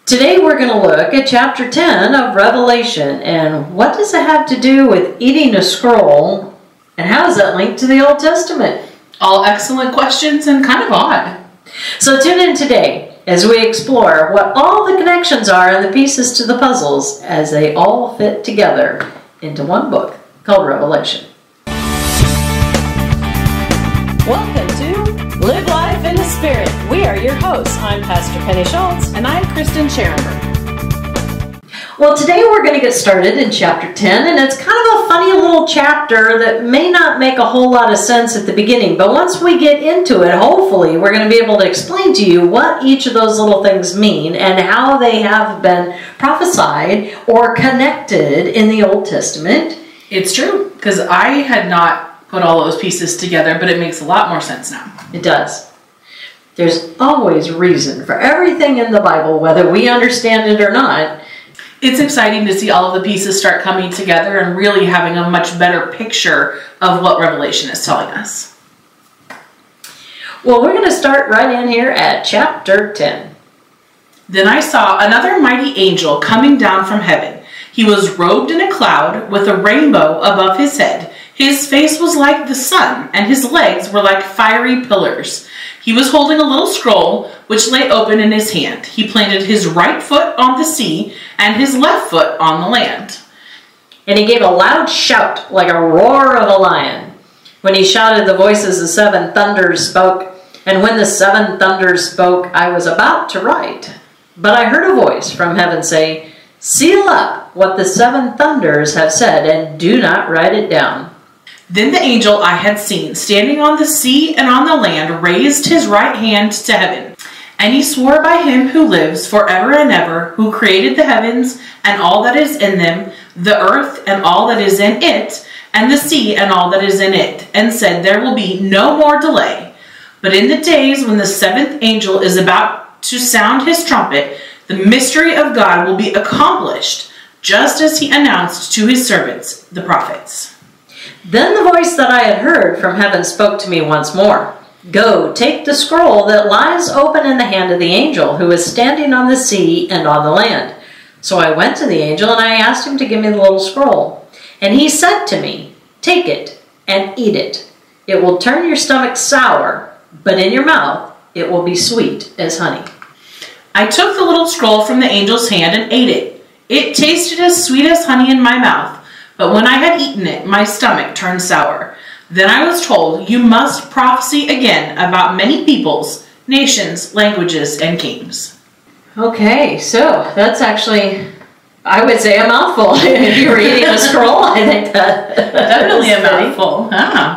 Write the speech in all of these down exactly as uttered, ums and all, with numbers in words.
Today we're going to look at chapter ten of Revelation, and what does it have to do with eating a scroll, and how is that linked to the Old Testament? All excellent questions and kind of odd. So tune in today as we explore what all the connections are and the pieces to the puzzles as they all fit together into one book called Revelation. Welcome to Live Life in the Spirit. We are your hosts. I'm Pastor Penny Schultz. And I'm Kristen Scherenberg. Well, today we're going to get started in chapter ten, and it's kind of a funny little chapter that may not make a whole lot of sense at the beginning, but once we get into it, hopefully we're going to be able to explain to you what each of those little things mean and how they have been prophesied or connected in the Old Testament. It's true, because I had not put all those pieces together, but it makes a lot more sense now. It does. There's always reason for everything in the Bible, whether we understand it or not. It's exciting to see all of the pieces start coming together and really having a much better picture of what Revelation is telling us. Well, we're going to start right in here at chapter ten. Then I saw another mighty angel coming down from heaven. He was robed in a cloud with a rainbow above his head. His face was like the sun, and his legs were like fiery pillars. He was holding a little scroll, which lay open in his hand. He planted his right foot on the sea, and his left foot on the land. And he gave a loud shout, like a roar of a lion. When he shouted, the voices of seven thunders spoke. And when the seven thunders spoke, I was about to write. But I heard a voice from heaven say, "Seal up what the seven thunders have said, and do not write it down." Then the angel I had seen, standing on the sea and on the land, raised his right hand to heaven. And he swore by him who lives forever and ever, who created the heavens and all that is in them, the earth and all that is in it, and the sea and all that is in it, and said, "There will be no more delay. But in the days when the seventh angel is about to sound his trumpet, the mystery of God will be accomplished, just as he announced to his servants, the prophets." Then the voice that I had heard from heaven spoke to me once more. "Go, take the scroll that lies open in the hand of the angel who is standing on the sea and on the land." So I went to the angel and I asked him to give me the little scroll. And he said to me, "Take it and eat it. It will turn your stomach sour, but in your mouth it will be sweet as honey." I took the little scroll from the angel's hand and ate it. It tasted as sweet as honey in my mouth, but when I had eaten it, my stomach turned sour. Then I was told, "You must prophesy again about many peoples, nations, languages, and kings." Okay, so that's actually, I would say, a mouthful. If you were eating a scroll, I think that Definitely a mouthful. Ah.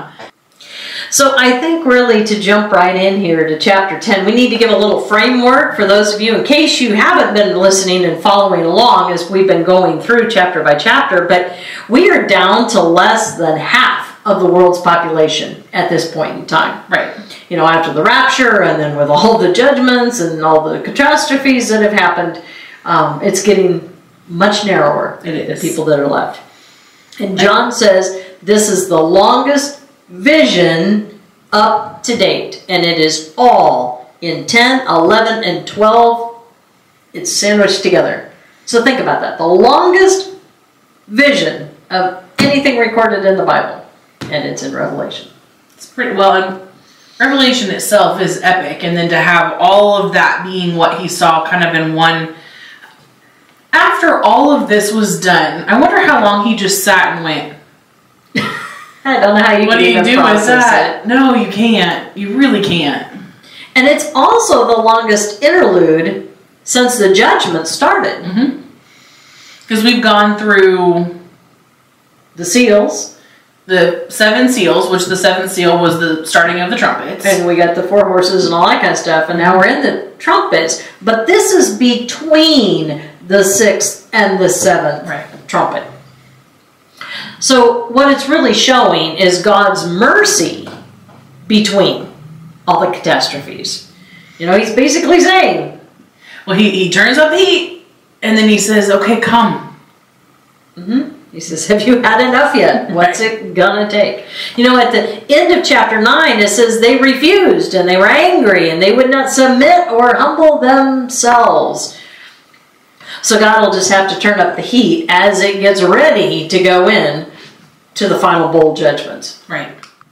So I think really to jump right in here to chapter ten, we need to give a little framework for those of you, in case you haven't been listening and following along as we've been going through chapter by chapter, but we are down to less than half of the world's population at this point in time. Right. You know, after the rapture and then with all the judgments and all the catastrophes that have happened, um, it's getting much narrower, it is. the people that are left. And John says this is the longest vision up to date, and it is all in ten, eleven, and twelve. It's sandwiched together. So think about that. The longest vision of anything recorded in the Bible, and it's in Revelation. It's pretty well, and Revelation itself is epic, and then to have all of that being what he saw kind of in one. After all of this was done, I wonder how long he just sat and went, I don't know how you what can do you even do with process that? it. No, you can't. You really can't. And it's also the longest interlude since the judgment started. Because mm-hmm. we've gone through the seals, the seven seals, which the seventh seal was the starting of the trumpets. And we got the four horses and all that kind of stuff, and now we're in the trumpets. But this is between the sixth and the seventh right. trumpet. So what it's really showing is God's mercy between all the catastrophes. You know, he's basically saying, well, he, he turns up the heat, and then he says, okay, come. Mm-hmm. He says, have you had enough yet? What's right. it gonna take? You know, at the end of chapter nine, it says they refused, and they were angry, and they would not submit or humble themselves. So God will just have to turn up the heat as it gets ready to go in to the final bowl judgments. Right.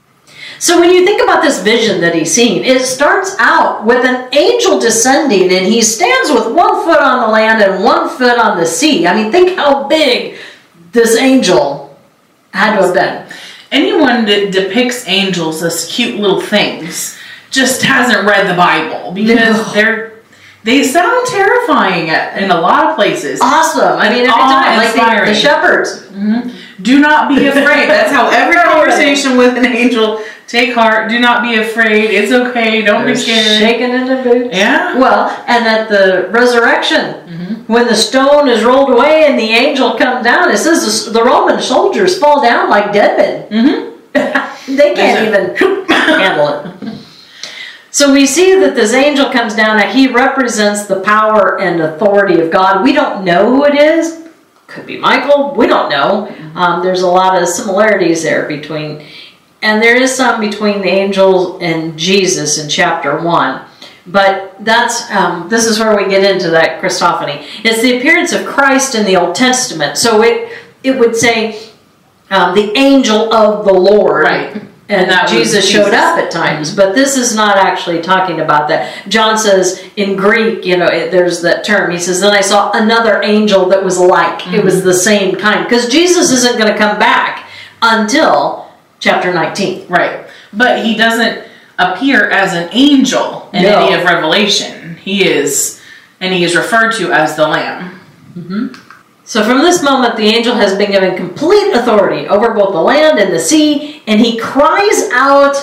So when you think about this vision that he's seen, it starts out with an angel descending, and he stands with one foot on the land and one foot on the sea. I mean, think how big this angel had to have been. Anyone that depicts angels as cute little things just hasn't read the Bible, because No. they're they sound terrifying in a lot of places. Awesome. I mean, every time, like the, the shepherds. Mm-hmm. Do not be afraid. That's how every conversation with an angel, take heart, do not be afraid. It's okay. Don't They're be scared. Shaking in their boots. Yeah. Well, and at the resurrection, mm-hmm. when the stone is rolled away and the angel comes down, it says the Roman soldiers fall down like dead men. Mm-hmm. They can't even handle it. So we see that this angel comes down and he represents the power and authority of God. We don't know who it is. Could be Michael. We don't know. Um, there's a lot of similarities there between, and there is some between the angel and Jesus in chapter one. But that's um, this is where we get into that Christophany. It's the appearance of Christ in the Old Testament. So it it would say um, the angel of the Lord. Right. And that Jesus showed up at times, mm-hmm. but this is not actually talking about that. John says in Greek, you know, it, there's that term. He says, then I saw another angel that was like. Mm-hmm. It was the same kind. Because Jesus isn't going to come back until chapter nineteen. Right. But he doesn't appear as an angel in no. any of Revelation. He is, and he is referred to as the Lamb. Mm-hmm. So from this moment, the angel has been given complete authority over both the land and the sea, and he cries out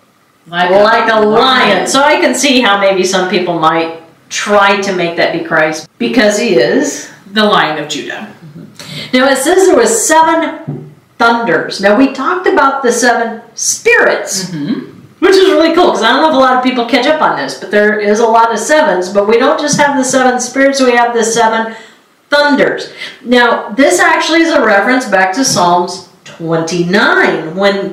like, like a, a lion. lion. So I can see how maybe some people might try to make that be Christ, because he is the Lion of Judah. Mm-hmm. Now it says there was seven thunders. Now we talked about the seven spirits, mm-hmm. which is really cool, because I don't know if a lot of people catch up on this, but there is a lot of sevens, but we don't just have the seven spirits, we have the seven thunders. Now, this actually is a reference back to Psalms twenty-nine, when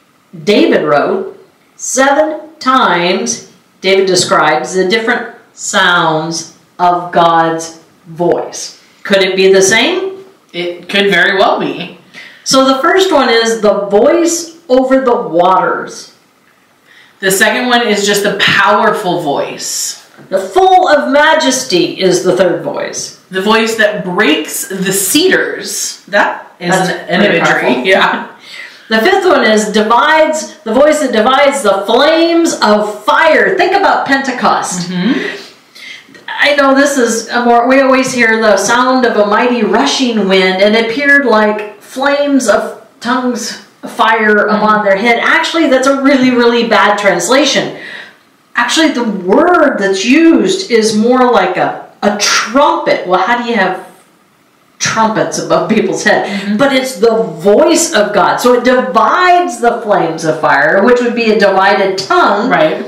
David wrote, seven times David describes the different sounds of God's voice. Could it be the same? It could very well be. So the first one is the voice over the waters. The second one is just a powerful voice. The full of majesty is the third voice. The voice that breaks the cedars. That is That's an, an imagery. Powerful. Yeah. The fifth one is divides, the voice that divides the flames of fire. Think about Pentecost. Mm-hmm. I know this is a more, we always hear the sound of a mighty rushing wind, and it appeared like flames of tongues of fire mm-hmm. upon their head. Actually, that's a really, really bad translation. Actually, the word that's used is more like a, a trumpet. Well, how do you have trumpets above people's head? Mm-hmm. But it's the voice of God. So it divides the flames of fire, which would be a divided tongue. Right.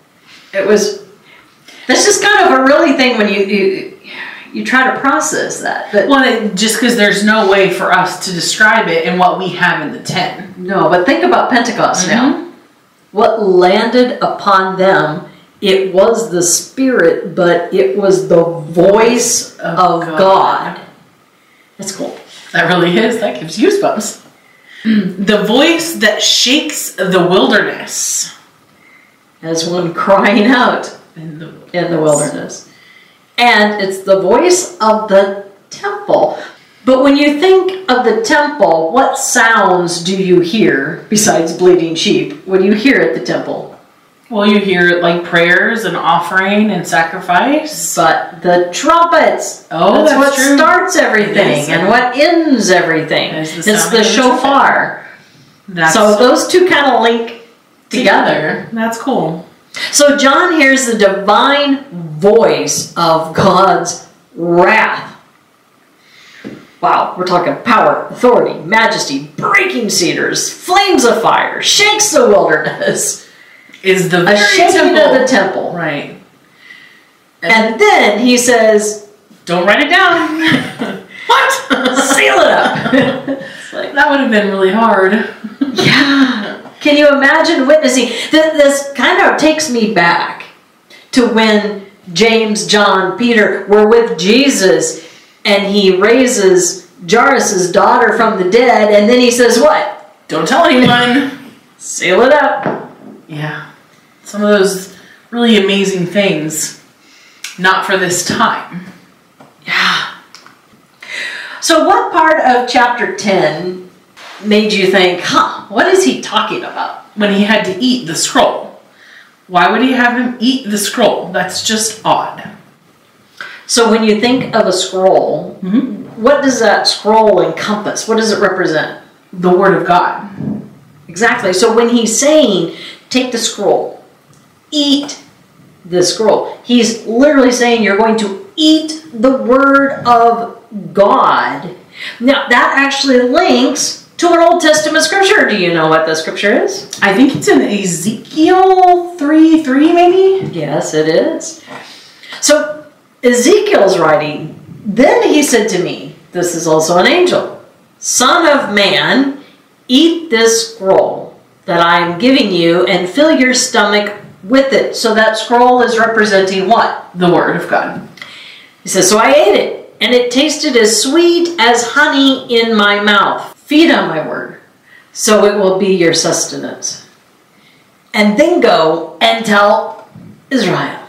It was, that's just kind of a really thing when you you, you try to process that. But, well, it, just because there's no way for us to describe it in what we have in the ten. No, but think about Pentecost mm-hmm. now. What landed upon them, it was the Spirit, but it was the voice of, of God. God. That's cool. That really is. That gives you goosebumps. The voice that shakes the wilderness. As one crying out in the, in the wilderness. And it's the voice of the temple. But when you think of the temple, what sounds do you hear besides bleating sheep? What do you hear at the temple? Well, you hear like prayers and offering and sacrifice. But the trumpets. Oh, that's, that's what true. starts everything and what ends everything. The it's the shofar. That's so those two kind of link together. together. That's cool. So John hears the divine voice of God's wrath. Wow, we're talking power, authority, majesty, breaking cedars, flames of fire, shakes the wilderness. Is the a very shaking temple. of the temple. Right. And, and then he says, don't write it down. What? Seal it up. It's like, that would have been really hard. Yeah. Can you imagine witnessing? This kind of takes me back to when James, John, Peter were with Jesus and he raises Jairus' daughter from the dead, and then he says what? Don't tell anyone. Seal it up. Yeah. Some of those really amazing things. Not for this time. Yeah. So what part of chapter ten made you think, huh, what is he talking about? When he had to eat the scroll. Why would he have him eat the scroll? That's just odd. So when you think of a scroll, Mm-hmm. what does that scroll encompass? What does it represent? The Word of God. Exactly. So when he's saying, take the scroll, eat the scroll, he's literally saying you're going to eat the Word of God. Now, that actually links to an Old Testament scripture. Do you know what the scripture is? I think it's in Ezekiel three three, maybe? Yes, it is. So Ezekiel's writing, then he said to me, this is also an angel, Son of man, eat this scroll that I am giving you and fill your stomach with it. So that scroll is representing what? The Word of God. He says, so I ate it, and it tasted as sweet as honey in my mouth. Feed on my word, so it will be your sustenance. And then go and tell Israel.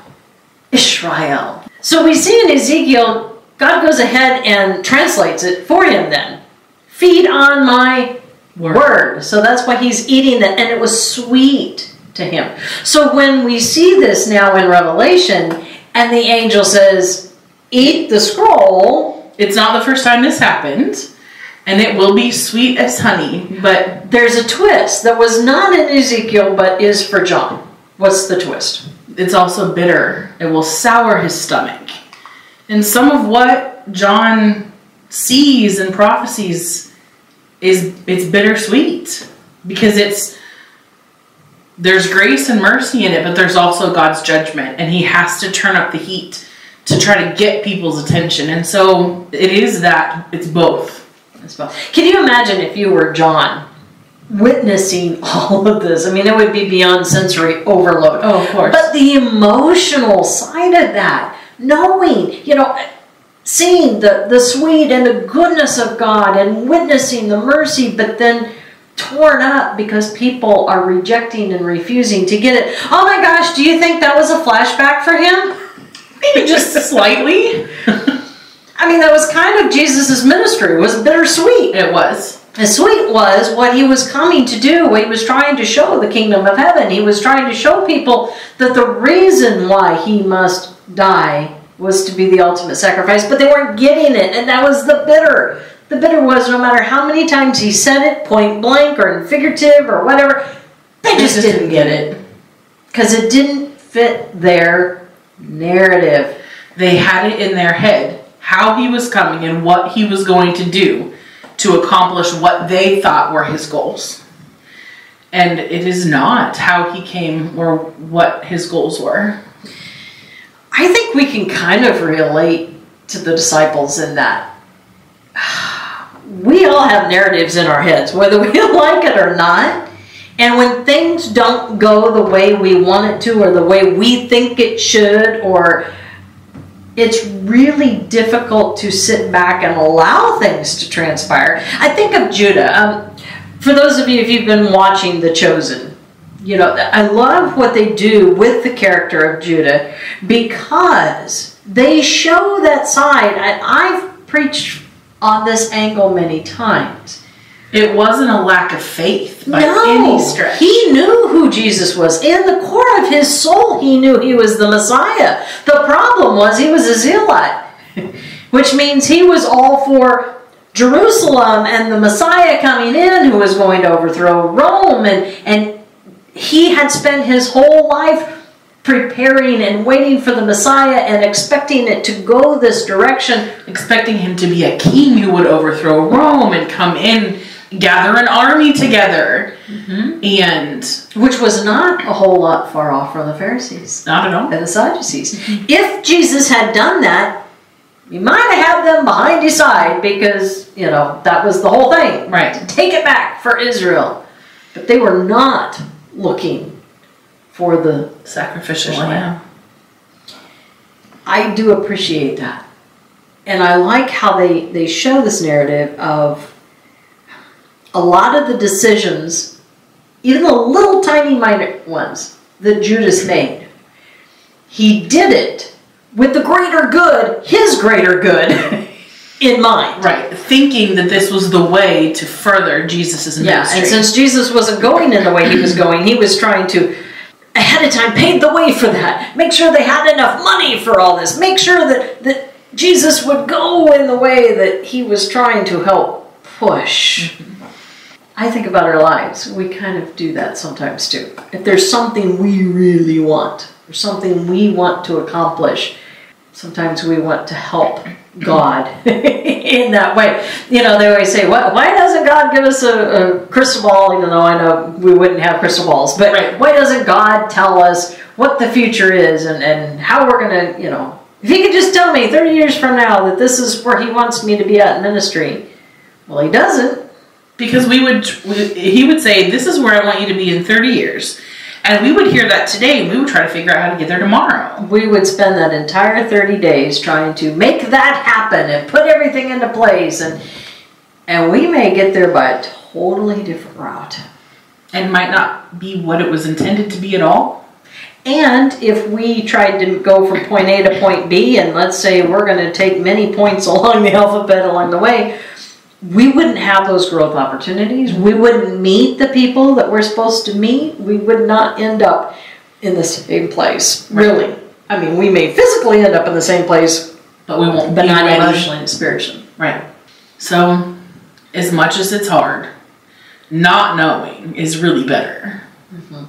Israel. So we see in Ezekiel, God goes ahead and translates it for him then. Feed on my word. word. So that's why he's eating that, and it was sweet to him. So when we see this now in Revelation, and the angel says, eat the scroll. It's not the first time this happened, and it will be sweet as honey, but there's a twist that was not in Ezekiel, but is for John. What's the twist? It's also bitter. It will sour his stomach. And some of what John sees and prophecies is it's bittersweet, because it's there's grace and mercy in it, but there's also God's judgment, and he has to turn up the heat to try to get people's attention. And so it is that, it's both. It's both. Can you imagine if you were John witnessing all of this? I mean, it would be beyond sensory overload. Oh, of course. But the emotional side of that, knowing, you know, seeing the, the sweet and the goodness of God and witnessing the mercy, but then torn up because people are rejecting and refusing to get it. Oh my gosh, do you think that was a flashback for him? Maybe just slightly. I mean, that was kind of Jesus' ministry. It was bittersweet. It was. And sweet was what he was coming to do, what he was trying to show the kingdom of heaven. He was trying to show people that the reason why he must die was to be the ultimate sacrifice, but they weren't getting it, and that was the bitter. The bitter was no matter how many times he said it, point blank or in figurative or whatever, they just, just didn't get it. Because it didn't fit their narrative. They had it in their head, how he was coming and what he was going to do to accomplish what they thought were his goals. And it is not how he came or what his goals were. I think we can kind of relate to the disciples in that. We all have narratives in our heads, whether we like it or not. And when things don't go the way we want it to or the way we think it should, or it's really difficult to sit back and allow things to transpire. I think of Judah. Um, for those of you, if you've been watching The Chosen, you know, I love what they do with the character of Judah because they show that side. And I've preached on this angle many times. It wasn't a lack of faith by no, any stretch. He knew who Jesus was. In the core of his soul, he knew he was the Messiah. The problem was he was a zealot, which means he was all for Jerusalem and the Messiah coming in who was going to overthrow Rome. And, and he had spent his whole life preparing and waiting for the Messiah and expecting it to go this direction. Expecting him to be a king who would overthrow Rome and come in, gather an army together. Mm-hmm. And which was not a whole lot far off from the Pharisees. Not at all. And the Sadducees. Mm-hmm. If Jesus had done that, you might have had them behind his side because, you know, that was the whole thing. Right. To take it back for Israel. But they were not looking for the sacrificial lamb. I do appreciate that. And I like how they, they show this narrative of a lot of the decisions, even the little tiny minor ones that Judas made. He did it with the greater good, his greater good, in mind. Right. Thinking that this was the way to further Jesus' Yeah, ministry. and since Jesus wasn't going in the way he was going, he was trying to, ahead of time, pave the way for that. Make sure they had enough money for all this. Make sure that, that Jesus would go in the way that he was trying to help push. Mm-hmm. I think about our lives. We kind of do that sometimes too. If there's something we really want, or something we want to accomplish, sometimes we want to help God in that way. You know, they always say, "Why, why doesn't God give us a, a crystal ball?" Even though I know we wouldn't have crystal balls. But right. Why doesn't God tell us what the future is and, and how we're going to, you know, if he could just tell me thirty years from now that this is where he wants me to be at in ministry. Well, he doesn't. Because we would, we, he would say, this is where I want you to be in thirty years. And we would hear that today, and we would try to figure out how to get there tomorrow. We would spend that entire thirty days trying to make that happen and put everything into place. And, and we may get there by a totally different route. And might not be what it was intended to be at all. And if we tried to go from point A to point B, and let's say we're going to take many points along the alphabet along the way, we wouldn't have those growth opportunities. We wouldn't meet the people that we're supposed to meet. We would not end up in the same place, really. I mean, we may physically end up in the same place, but we won't but be not ready. Emotionally and spiritually. Right. So, as much as it's hard, not knowing is really better. Mm-hmm.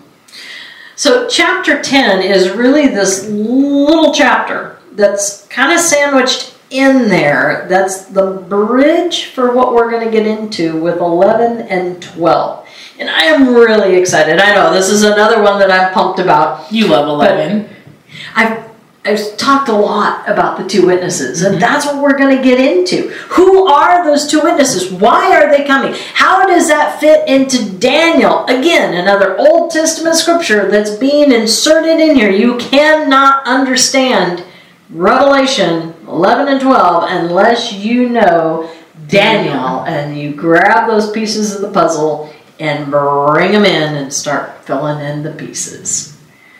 So, chapter ten is really this little chapter that's kind of sandwiched in there. That's the bridge for what we're going to get into with eleven and twelve. And I am really excited. I know this is another one that I'm pumped about. You love eleven. I've, I've talked a lot about the two witnesses, and that's what we're going to get into. Who are those two witnesses? Why are they coming? How does that fit into Daniel? Again, another Old Testament scripture that's being inserted in here. You cannot understand Revelation eleven and twelve unless you know Daniel, and you grab those pieces of the puzzle and bring them in and start filling in the pieces.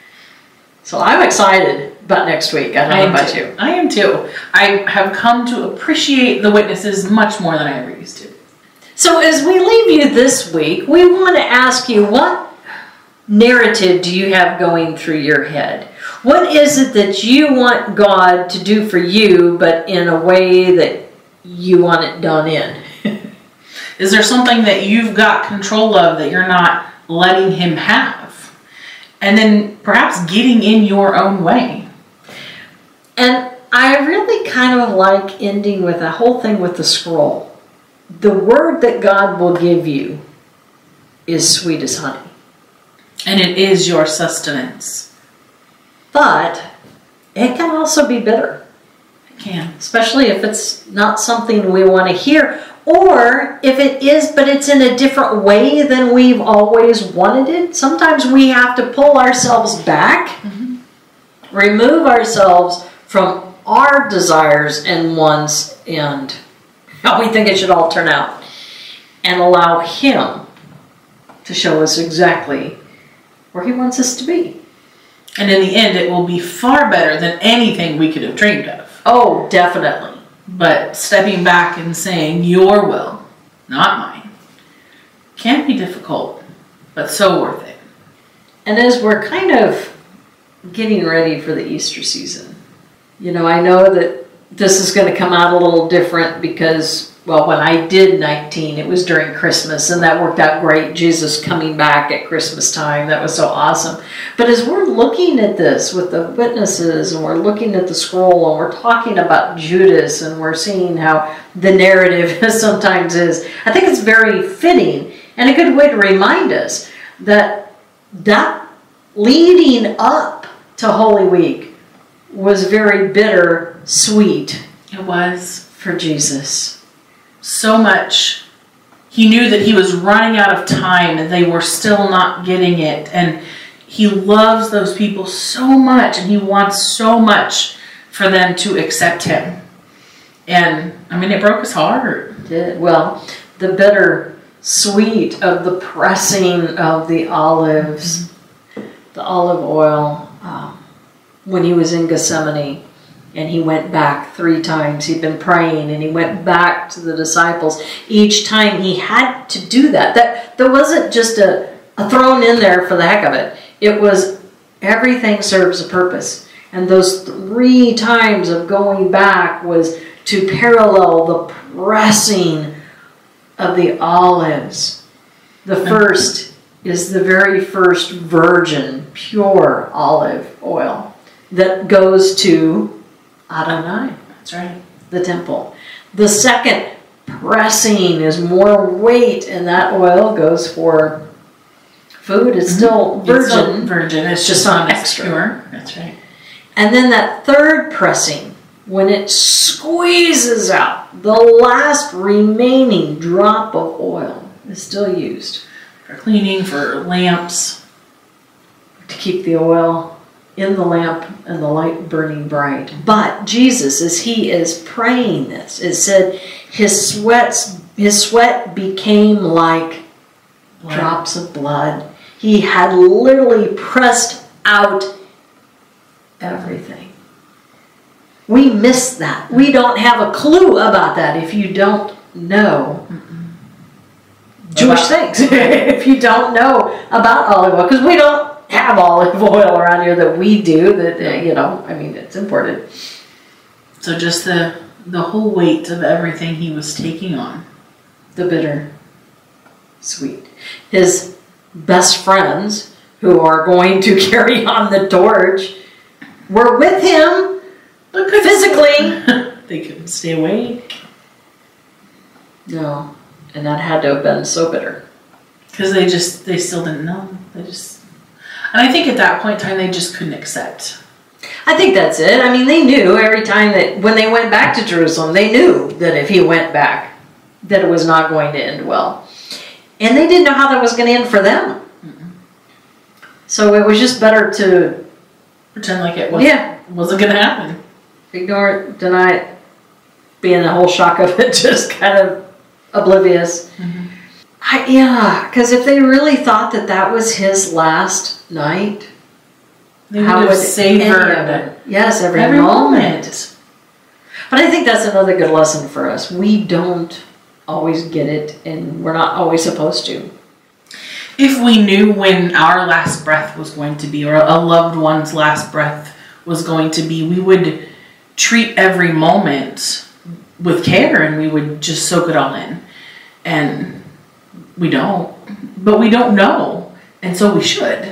So I'm excited about next week. I don't know about you. I am too. I have come to appreciate the witnesses much more than I ever used to. So as we leave you this week, we want to ask you, what narrative do you have going through your head? What is it that you want God to do for you, but in a way that you want it done in? Is there something that you've got control of that you're not letting him have? And then perhaps getting in your own way. And I really kind of like ending with the whole thing with the scroll. The word that God will give you is sweet as honey. And it is your sustenance. But it can also be bitter. It can. Especially if it's not something we want to hear. Or if it is, but it's in a different way than we've always wanted it. Sometimes we have to pull ourselves back. Mm-hmm. Remove ourselves from our desires and wants and how we think it should all turn out. And allow him to show us exactly where he wants us to be. And in the end, it will be far better than anything we could have dreamed of. Oh, definitely. But stepping back and saying, your will, not mine, can be difficult, but so worth it. And as we're kind of getting ready for the Easter season, you know, I know that this is going to come out a little different because, well, when I did nineteen, it was during Christmas, and that worked out great. Jesus coming back at Christmas time, that was so awesome. But as we're looking at this with the witnesses, and we're looking at the scroll, and we're talking about Judas, and we're seeing how the narrative sometimes is, I think it's very fitting and a good way to remind us that that leading up to Holy Week was very bitter sweet. It was. For Jesus. So much. He knew that he was running out of time and they were still not getting it. And he loves those people so much, and he wants so much for them to accept him. And, I mean, it broke his heart. Did well, the bitter sweet of the pressing of the olives, mm-hmm. the olive oil, um, when he was in Gethsemane and he went back three times. He'd been praying and he went back to the disciples. Each time he had to do that. That there wasn't just a, a thrown in there for the heck of it. It was everything serves a purpose. And those three times of going back was to parallel the pressing of the olives. The first is the very first virgin, pure olive oil that goes to Adonai. That's right. The temple. The second pressing is more weight, and that oil goes for food. It's still virgin. It's still virgin. It's just not extra. Pure. That's right. And then that third pressing, when it squeezes out, the last remaining drop of oil is still used. For cleaning, for lamps. To keep the oil in the lamp and the light burning bright. But Jesus, as he is praying this, it said his sweats, his sweat became like blood. Drops of blood. He had literally pressed out everything. We miss that. We don't have a clue about that if you don't know Mm-mm. Jewish about, things. If you don't know about olive oil, because we don't have olive oil around here that we do. That uh, you know, I mean, it's imported. So just the the whole weight of everything he was taking on, the bitter, sweet. His best friends, who are going to carry on the torch, were with him physically. They couldn't stay awake. No, and that had to have been so bitter. Because they just, they still didn't know. They just, and I think at that point in time, they just couldn't accept. I think that's it. I mean, they knew every time that, when they went back to Jerusalem, they knew that if he went back, that it was not going to end well. And they didn't know how that was going to end for them. Mm-mm. So it was just better to pretend like it wasn't, yeah. wasn't going to happen. Ignore it, deny it, be in the whole shock of it, just kind of oblivious. Mm-hmm. I, yeah, because if they really thought that that was his last night, they would have savored it. Yes, every, every moment. moment. But I think that's another good lesson for us. We don't always get it, and we're not always supposed to. If we knew when our last breath was going to be, or a loved one's last breath was going to be, we would treat every moment with care, and we would just soak it all in. And we don't. But we don't know. And so we should.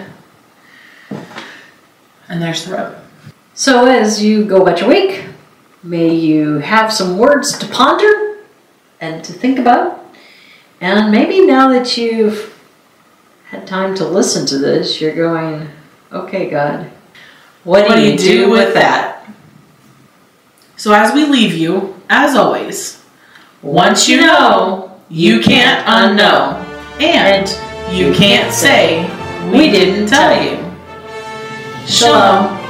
And there's the rub. So as you go about your week, may you have some words to ponder and to think about. And maybe now that you've had time to listen to this, you're going, okay, God, what, what do you do, do with that? that? So as we leave you, as always, once you know, you can't unknow. And you can't say, we didn't tell you. Shalom.